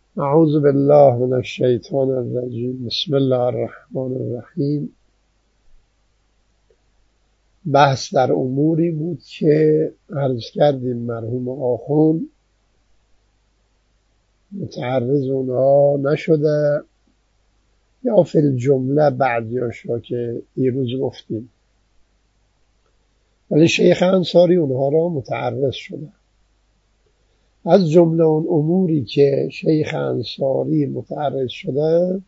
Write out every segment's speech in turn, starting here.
اعوذ بالله من الشیطان الرجیم. بسم الله الرحمن الرحیم. بحث در اموری بود که عرض کردیم مرحوم آخوند متعرض اونها نشده یا فی الجمله بعضیاشا که دیروز گفتیم، ولی شیخ انصاری اونها را متعرض شده. از جمله اون اموری که شیخ انصاری متعرض شده،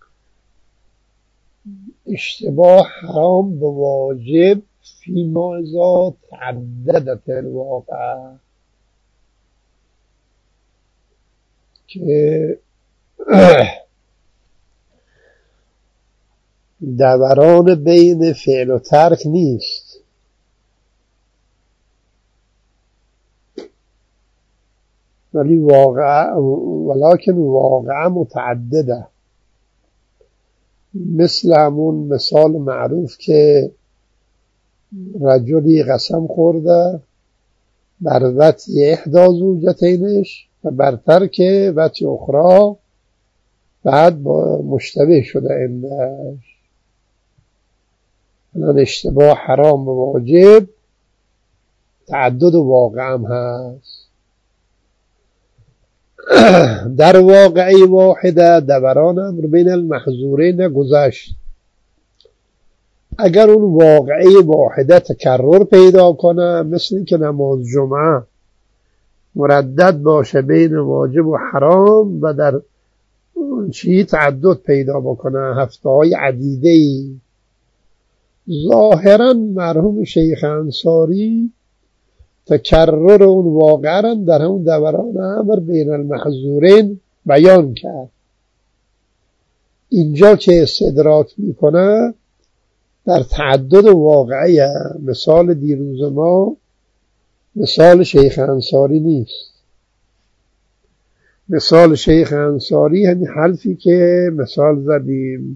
اشتباه حرام به واجب فیما اذا تعددت الواقع، که دوران بین فعل و ترک نیست، ولی ولکن واقع متعدده. مثل همون مثال معروف که رجلی قسم خورده بر وطی احدا زوجتینش و بر ترک وطی اخرى، بعد با مشتبه شده اندش. الان اشتباه حرام به واجب تعدد واقع هم هست. در واقعی واحده دوران امر بین المحظورین گذشت. اگر اون واقعی واحده تکرر پیدا کنه، مثل این که نماز جمعه مردد باشه بین واجب و حرام و در اون چی تعدد پیدا بکنه، هفته‌های عدیده‌ای، ظاهرا مرحوم شیخ انصاری تکرر اون واقعا در همون دوران امر بین المحظورین بیان کرد. اینجا که استدراک میکنه در تعدد واقعی، مثال دیروز ما مثال شیخ انصاری نیست. مثال شیخ انصاری همین حرفی که مثال زدیم،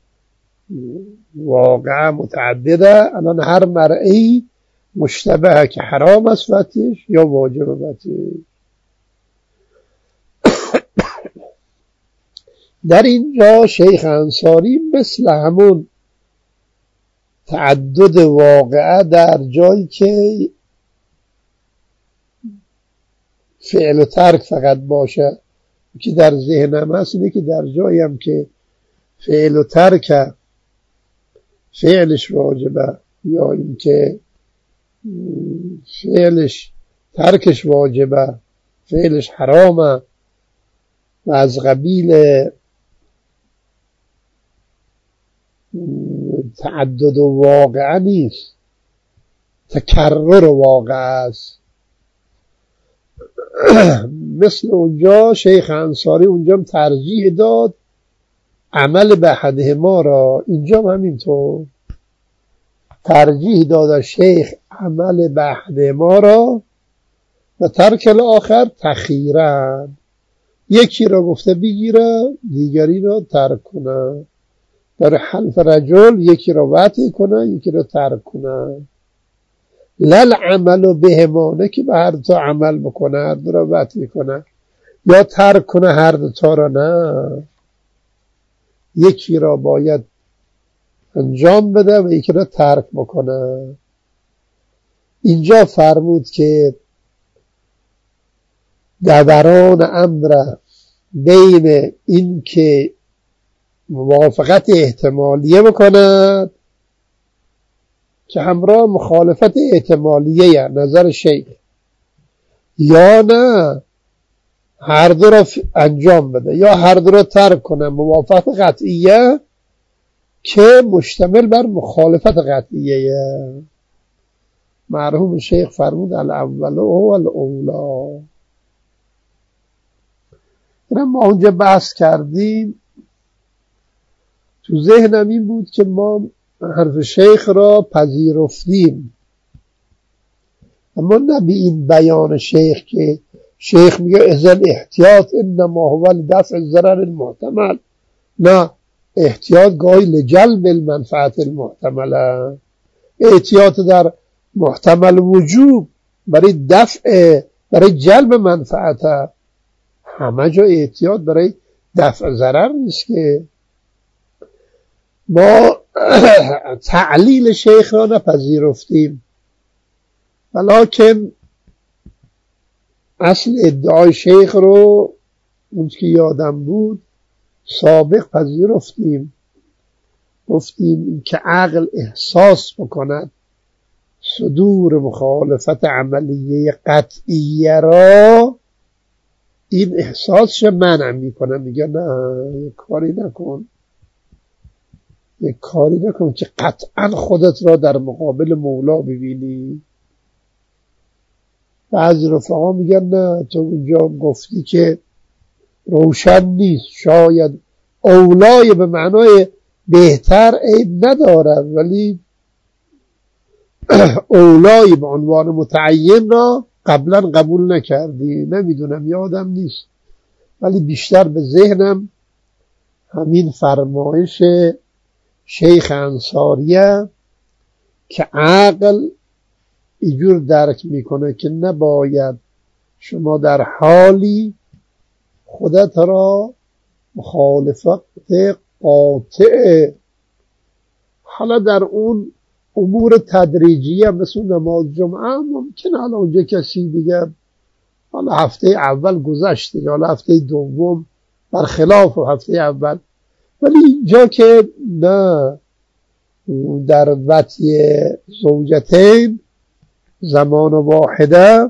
واقع متعدده. الان هر مرئی مشتبه که حرام است وطیش یا واجب وطیش. در اینجا شیخ انصاری مثل همون تعدد واقعه در جایی که فعل و ترک فقط باشه که در ذهنم هست، اینه که در جایی هم که فعل و ترک فعلش واجبه یا این که فعلش ترکش واجبه، فعلش حرامه و از قبیل تعدد واقع نیست، تکرر واقع است. مثل اونجا شیخ انصاری اونجا ترجیح داد عمل به احدهما را، اینجا هم همینطور ترجیح داد شیخ عمل به احدهما را و ترک الاخر تخیرا. یکی را گفته بگیره دیگری را ترک کنه. در حلف رجل یکی را وطی کنه یکی را ترک کنه. لل عمل بهما، نه که به هر دو عمل بکنه، هر دو را وطی کنه یا ترک کنه هر دو تا را، نه، یکی را باید انجام بده و یکی را ترک بکنه. اینجا فرمود که دوران امر بین این که موافقت احتمالیه بکند که همراه مخالفت احتمالیه نظر شیخ، یا نه هر دو را انجام بده یا هر دو را ترک کنه، موافقت قطعیه که مشتمل بر مخالفت قطعیه. مرحوم شیخ فرمود الاول هو الاولی. ما اونجا بحث کردیم، تو ذهنم این بود که ما حرف شیخ را پذیرفتیم، اما نه به این بیان شیخ که شیخ میگه اذن احتیاط انما هو لدفع الضرر المحتمل، نه، احتیاط گاهی لجلب المنفعت المحتمله. احتیاط در محتمل وجوب برای دفع، برای جلب منفعت، همه جا احتیاط برای دفع ضرر نیست که. ما تعلیل شیخ را نپذیرفتیم، ولکن اصل ادعای شیخ رو اون که یادم بود سابق پذیرفتیم. گفتیم که عقل احساس بکند صدور مخالفت عملیه قطعیه را، این احساسش منع میکنه، میگه نه یک کاری نکن که قطعا خودت را در مقابل مولا ببینی. بعضی رفقا میگن نه تو اونجا گفتی که روشن نیست، شاید اولای به معنای بهتر عیب ندارد، ولی اولای به عنوان متعین را قبلا قبول نکردی. نمیدونم، یادم نیست، ولی بیشتر به ذهنم همین فرمایش شیخ انصاریه که عقل اینجور درک میکنه که نباید شما در حالی خودت را مخالفت قاطع، حالا در اون امور تدریجیه مثل نماز جمعه ممکن حالا اونجا کسی دیگه حالا هفته اول گذشته، حالا هفته دوم برخلاف هفته اول، ولی اینجا که نه، در وطی زوجتین زمان واحده،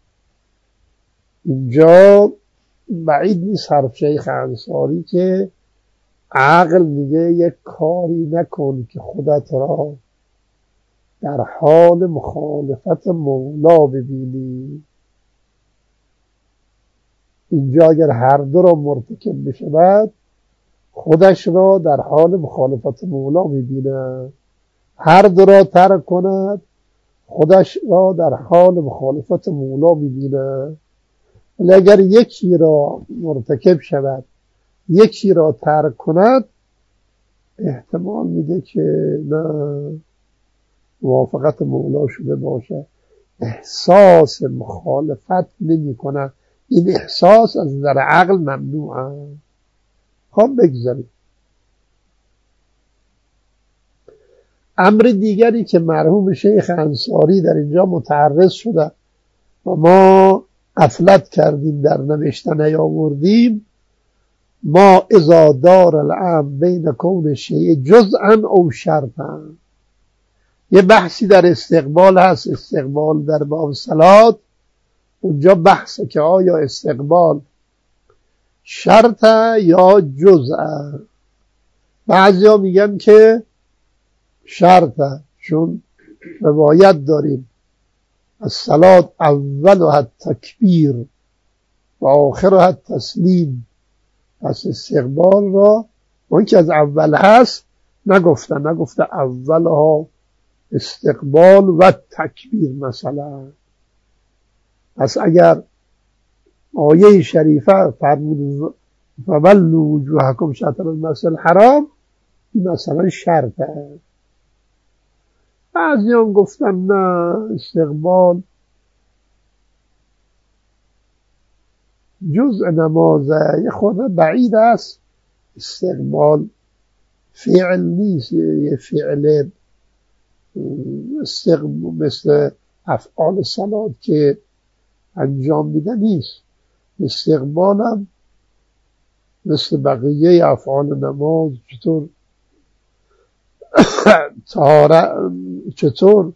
اینجا بعید نیست حرف شیخ انصاری که عقل میگه یک کاری نکن که خودت را در حال مخالفت مولا ببینی. اینجا اگر هر دو را مرتکب بشود خودش را در حال مخالفت مولا میبینه، هر دو را ترک کند خودش را در حال مخالفت مولا میبینه. ولی اگر یکی را مرتکب شود یکی را ترک کند احتمال میده که نه موافقت مولا شده باشه، احساس مخالفت نمی کنه. این احساس از نظر عقل ممنوعه. خب بگذاریم. امر دیگری که مرحوم شیخ انصاری در اینجا متعرض شده و ما غفلت کردیم در نوشتن نیاوردیم، ما اذا دار الامر بین کون شیء جزءا او شرطا. یه بحثی در استقبال هست، استقبال در باب صلات، اونجا بحثه که آیا استقبال شرطه یا جزءه. بعضی ها میگن که شرطه، چون روایت داریم الصلاة اولها التکبیر و آخرها التسلیم، پس استقبال را اون که از اول هست نگفته اولها استقبال و تکبیر مثلا. پس اگر آیه شریفه فرمود فولوا وجوهکم شطر المسجد الحرام، این مثلا شرطه. بعضی هم گفتن نه، استقبال جزء نمازه، یه خود بعید است، استقبال فعل نیست، یه فعل مثل افعال صلات که انجام میده نیست. استقبال هم مثل بقیه افعال نماز، چطور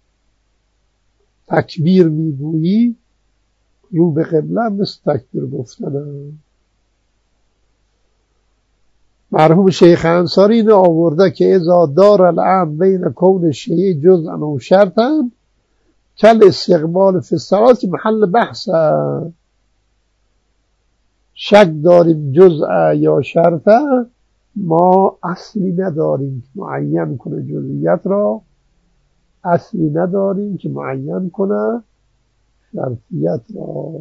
تکبیر میگویی رو به قبله مثل تکبیر گفتنه. مرحوم شیخ انصاری اینو آورده که اذا دار الامر بین کون شیء جزءا و شرطا کل استقبال فی الصلاة که محل بحثه. شک داریم جزء یا شرطه، ما اصلی نداریم که معین کنه جزئیت را، اصلی نداریم که معین کنه شرطیت را.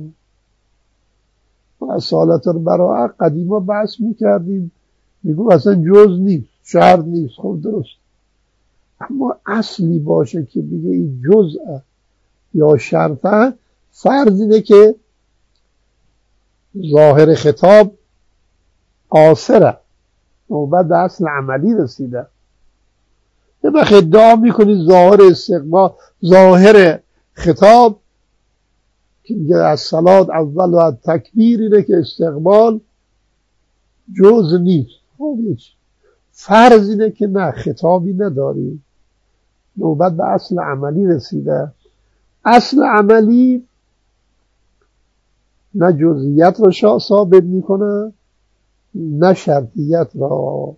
و اصالت البراءه قدیما بحث میکردیم، میگو اصلا جز نیست، شرط نیست. خب درست، اما اصلی باشه که بگه این جزء یا شرطه، فرض اینه که ظاهر خطاب قاصره، نوبت به اصل عملی رسیده. یه وقت ادعا میکنید ظاهر استقبال، ظاهر خطاب که میگه از صلات اول و از تکبیر اینه که استقبال جز نیست. فرض اینه که نه، خطابی نداریم، نوبت به اصل عملی رسیده. اصل عملی نه جزئیت را ثابت میکنه نه شرطیت را.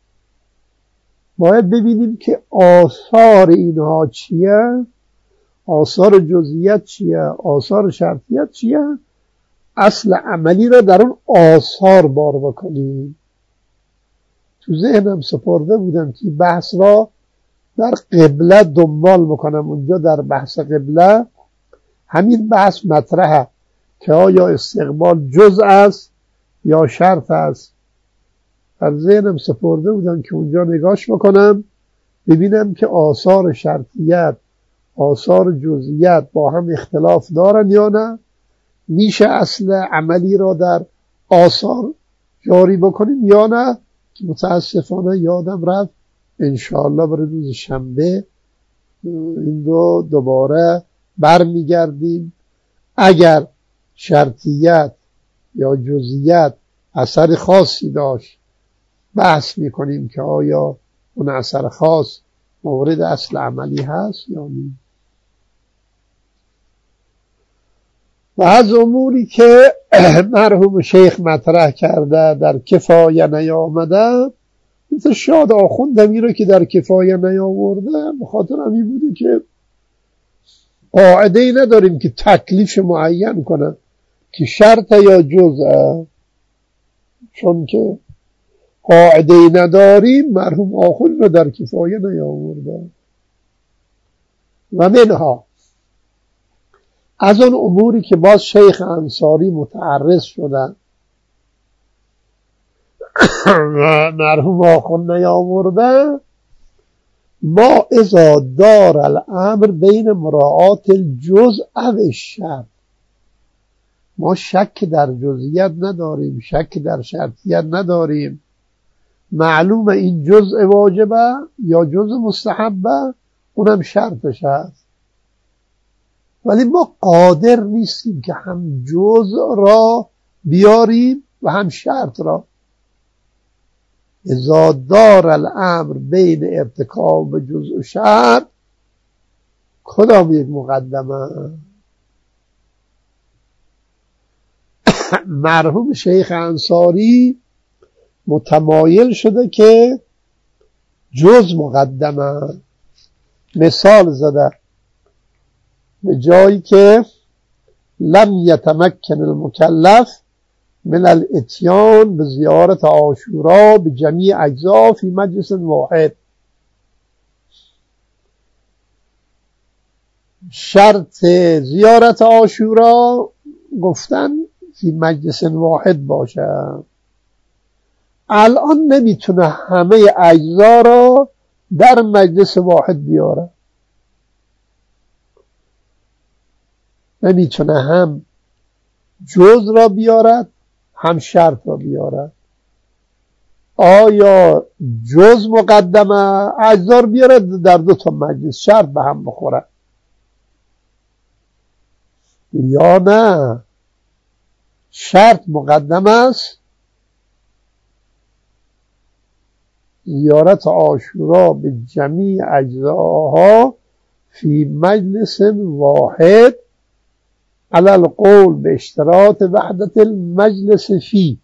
باید ببینیم که آثار اینها چیه، آثار جزئیت چیه، آثار شرطیت چیه، اصل عملی را در اون آثار بار بکنیم. تو ذهنم سپرده بودم که بحث را در قبله دنبال میکنم. اونجا در بحث قبله همین بحث مطرحه که آیا استقبال جزء است یا شرط است. در ذهنم سپرده بودم که اونجا نگاش بکنم ببینم که آثار شرطیت، آثار جزئیت با هم اختلاف دارن یا نه، میشه اصل عملی را در آثار جاری بکنیم یا نه، که متاسفانه یادم رفت. انشاءالله برای روز شنبه این رو دوباره برمیگردیم. اگر شرطیت یا جزئیت اثر خاصی داشت بحث میکنیم که آیا اون اثر خاص مورد اصل عملی هست یا نه. و از اموری که مرحوم شیخ مطرح کرده در کفایه نیامده، مثل شاد آخوندم این رو که در کفایه نیاورده به خاطر همین بوده که قاعده ای نداریم که تکلیف معین کنه که شرط یا جزء، چون که قاعده ای نداریم مرحوم آخوند رو در کفایه نیاورده. و منها از اون اموری که باز شیخ انصاری متعرض شدن و مرحوم آخوند نیاورده، ما اذا دار الامر بین مراعات الجزء و الشرط، ما شک در جزئیت نداریم، شک در شرطیت نداریم. معلومه این جزء واجبه یا جزء مستحبه، اونم شرطش هست، ولی ما قادر نیستیم که هم جزء را بیاریم و هم شرط را. اذا دار الامر بین ارتکاب جزء و شرط، کدام یک مقدمه؟ مرحوم شیخ انصاری متمایل شده که جز مقدمه. مثال زده به جایی که لم یتمکن المکلف من الاتیان به زیارت عاشورا به جمیع اجزا فی مجلس واحد. شرط زیارت عاشورا گفتن فی مجلس واحد باشه. الان نمیتونه همه اجزا را در مجلس واحد بیاره، نمیتونه هم جز را بیارد هم شرط را بیارد. آیا جز مقدمه اجزا را بیارد در دو تا مجلس شرط به هم بخوره، یا نه شرط مقدم است، زیارت عاشورا به جمیع اجزاها فی مجلس واحد علی القول به اشتراط وحدت المجلس فی.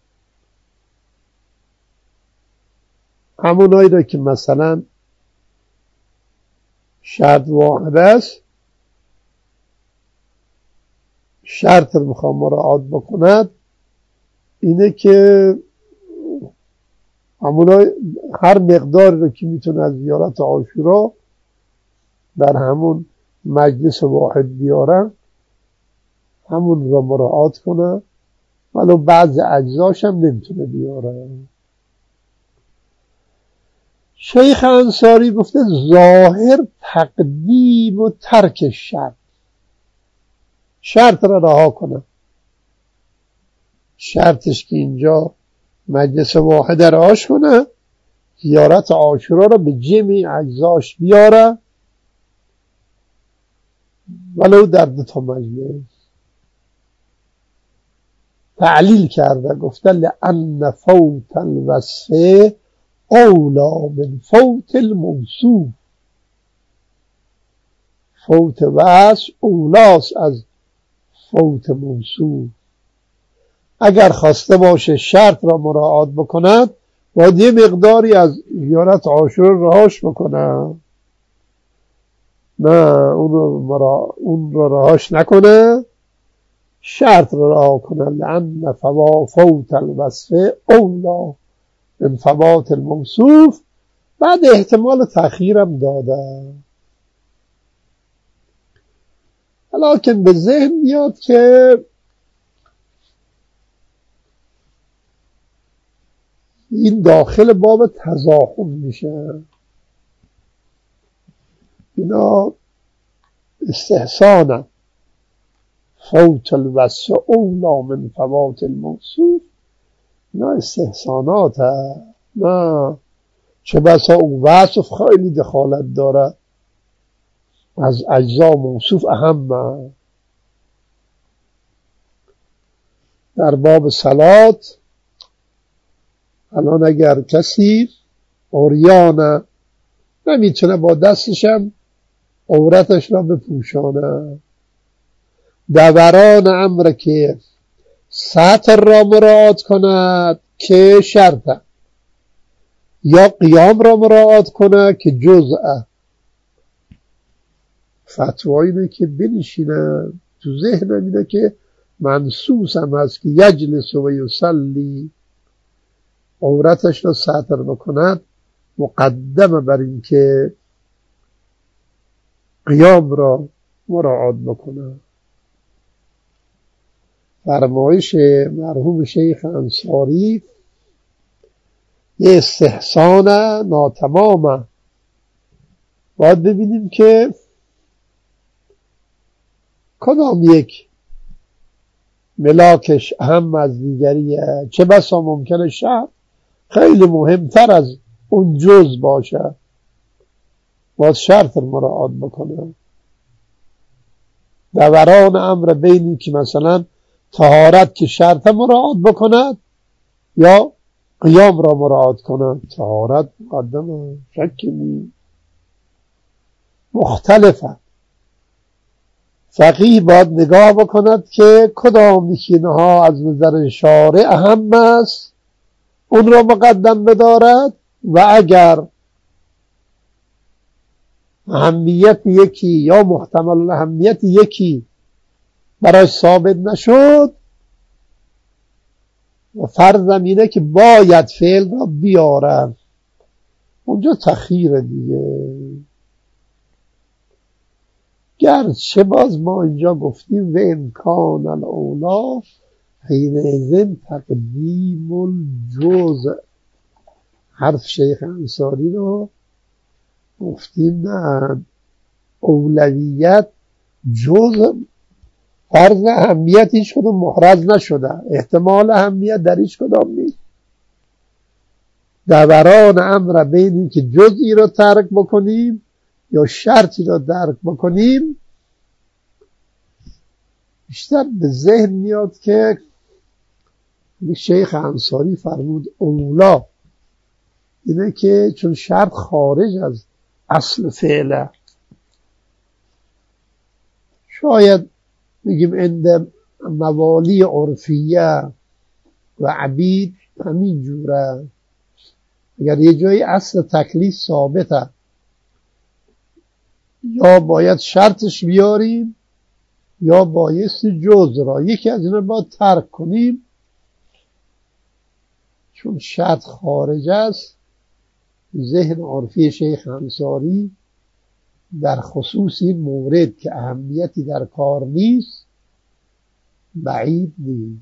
همونایی را که مثلا شرط واحد است، شرط رو میخوام مراعات بکند اینه که همونای هر مقدار رو که میتونه از زیارت عاشورا در همون مجلس واحد بیارن همون رو مراعات کنه، ولو بعض اجزاش هم نمیتونه بیاره. شیخ انصاری گفته ظاهر تقدیم و ترک شرط، شرط را رها کنه. شرطش که اینجا مجلس واحد رعاش کنه، زیارت عاشورا رو به جمع اجزاش بیاره ولو در 2 مجلس. تعلیل کرده، گفته لأن فوت الوصف اولا من فوت الموصوف. فوت وصف اولاست از فوت موصوف. اگر خواسته باشه شرط را مراعات بکند باید یه مقداری از زیارت عاشورا رهاش بکنه، نه اون رو رهاش نکنه، شرط رو رها کنه. لأن فوت الوصف اولا من فوات الموصوف. بعد احتمال تأخیرم داده. لکن به ذهن میاد که این داخل باب تضاهم میشه. اینا استحسانه. فوت الوصف اولا من فوات الموصوف، اینا استحسانات هست. نه چه بسا اون وصف خیلی دخالت داره، از اجزا موصوف اهم. در باب صلات الان اگر کسی عریانه نمیتونه با دستشم عورتش را بپوشانه، دوران امر که سطر را مراعات کند که شرطه، یا قیام را مراعات کنه که جزءه. فتوا اینه که بنشینه، تو ذهن اینه که منصوص هم هست که یجلس و یصلی، عورتش را سطر بکند مقدمه بر این که قیام را مراعات بکنه. فرمایش مرحوم شیخ انصاری یه استحسان ناتمامه. باید ببینیم که کدام یک ملاکش اهم از دیگریه. چه بسا ممکنه شرط خیلی مهمتر از اون جز باشه، باید شرط مراعات بکنه. دوران امر بینی که مثلا طهارت که شرط مراعات بکند یا قیام را مراعات کند. طهارت مقدمه، شکی نیست، مختلفه. فقیه باید نگاه بکند که کدام یکینها از نظر شارع اهم است، اون را مقدم بدارد، و اگر اهمیت یکی یا محتمل اهمیت یکی برای ثابت نشد، و فرضم اینه که باید فعل را بیارن، اونجا تخییر دیگه. گرچه باز ما اینجا گفتیم و امکان الاولا حینئذ تقدیم الجزء. حرف شیخ انصاری رو گفتیم نه، اولویت جزء فرض اهمیت هیچ کدوم محرز نشده، احتمال اهمیت در هیچ کدام نیست. دوران امر بینی که جزئی رو ترک بکنیم یا شرطی رو درک بکنیم، بیشتر به ذهن میاد که شیخ انصاری فرمود اولا اینه که چون شرط خارج از اصل فعله. شاید میگیم عند موالی عرفیه و عبید همین جوره. اگر یه جایی اصل تکلیف ثابته یا باید شرطش بیاریم یا بایستی جز را، یکی از اینا باید ترک کنیم چون شرط خارج است. ذهن عرفی شیخ انصاری در خصوص این مورد که اهمیتی در کار نیست بعید نیست.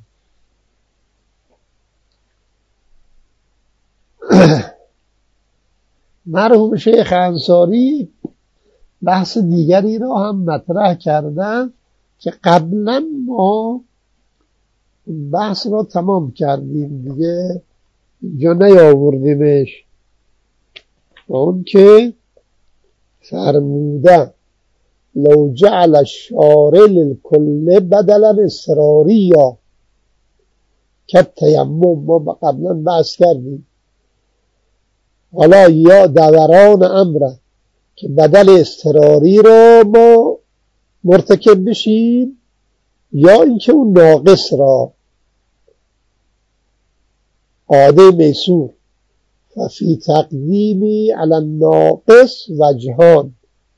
مرحوم شیخ انصاری بحث دیگری را هم مطرح کردن که قبلا ما بحث را تمام کردیم دیگه، اینجا نیاوردیمش. اون که فرموده لو جعل الشارع للکل بدلا اضطراریا که تیمم، ما قبلا بحث کردیم. حالا یا دوران امر که بدل اضطراری را ما مرتکب بشیم، یا اینکه اون ناقص را. قاعده میسور ففی تقدیمی علی الناقص وجهان.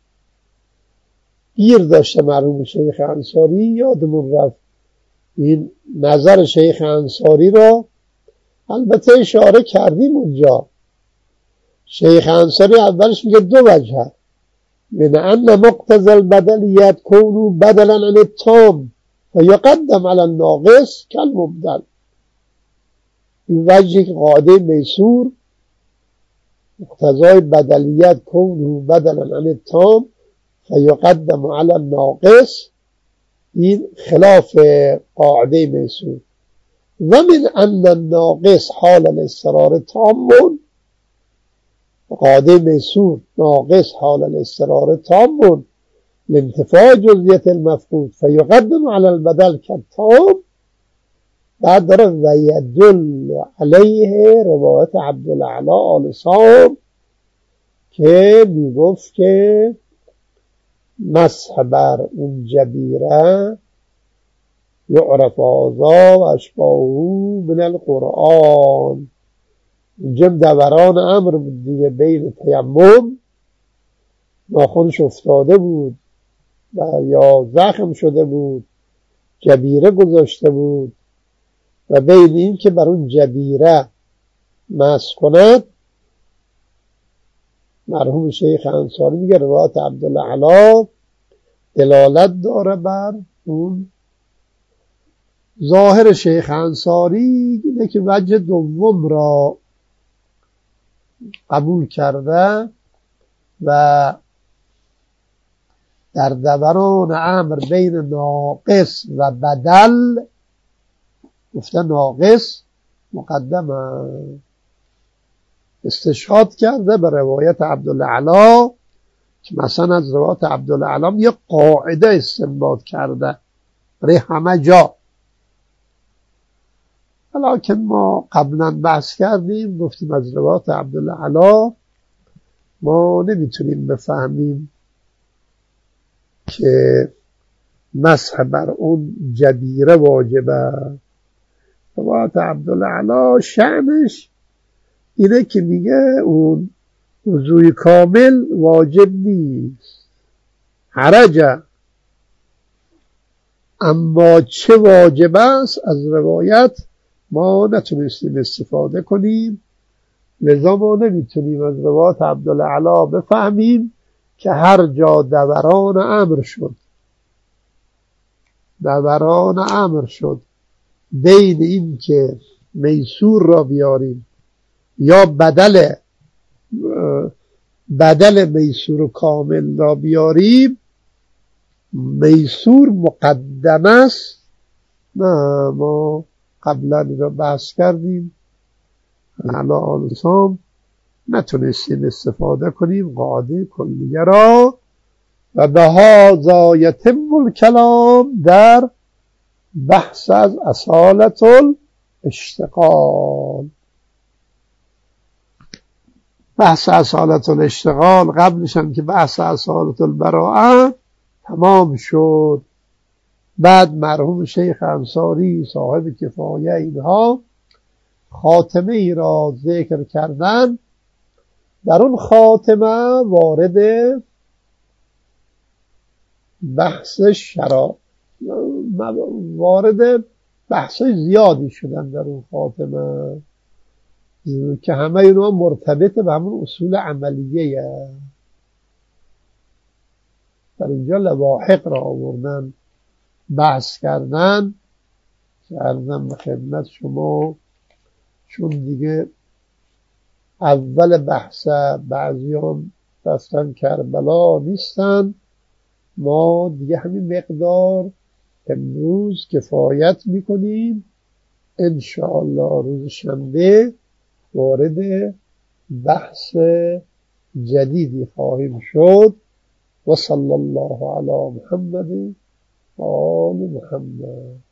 گیر داشته مرحوم شیخ انصاری، یادمون رفت این نظر شیخ انصاری را البته اشاره کردیم اونجا. شیخ انصاری اولش میگه دو وجه، من ان مقتضى البدلیت کونو بدلا عن التام فیقدم علی الناقص کالمبدل. این وجهی که قاعده میسور مقتضای بدلیت کونو بدلا عن التام فیقدم علی الناقص، این خلاف قاعده میسور. و من ان الناقص حال الاضطرار تام، قاعده میسور ناقص حال الاضطرار تام لانتفاع جزئیت المفقود فیقدم علی البدل کالتام. بعد داره و یدل علیه روایت عبدالاعلی آل صام که میگفت که مسح بر اون جبیره یعرف آزا و اشباهو من القرآن. جم دوران امر بود دیگه، بین تیمم ناخنش افتاده بود و یا زخم شده بود، جبیره گذاشته بود، و بین این که بر اون جبیره مسح کند، مرحوم شیخ انصاری میگه روایت عبدالاعلی دلالت داره بر اون. ظاهر شیخ انصاری اینه که وجه دوم را قبول کرده و در دوران امر بین ناقص و بدل گفته ناقص مقدمه. استشهاد کرده به روایت عبدالاعلی که مثلا از روایت عبدالاعلی یه قاعده استنباط کرده برای همه جا. لکن ما قبلا بحث کردیم، گفتیم از روایت عبدالاعلی ما نمیتونیم بفهمیم که مسح بر اون جبیره واجبه. روایت عبدالاعلی شأنش اینه که میگه اون وضوء کامل واجب نیست، حرجه. اما چه واجب است از روایت ما نتونستیم استفاده کنیم، لذا ما نمیتونیم از روایت عبدالاعلی بفهمیم که هر جا دوران امر شد بین این که میسور را بیاریم یا بدل میسور کامل را بیاریم، میسور مقدم است. نه، ما قبلا را بحث کردیم، علا آل صام نتونستیم استفاده کنیم قاعده کلیه را. و به هذا یتم الکلام در بحث از اصالت الاشتغال. بحث اصالت الاشتغال قبلش هم که بحث اصالت البراءه تمام شد. بعد مرحوم شیخ انصاری صاحب کفایه اینها خاتمه ای را ذکر کردن. در اون خاتمه وارد بحث وارد بحث زیادی شدن در اون خاتمه که همه اینا مرتبط به همون اصول عملیه. در اینجا لواحق را آوردن بحث کردن که عرضم به خدمت شما، چون دیگه اول بحث بعضیان رفتن کربلا نیستن، ما دیگه همین مقدار امروز کفایت میکنیم انشاءالله روز شنبه وارد بحث جدیدی خواهیم شد. و صلی الله علی محمد و آل محمد.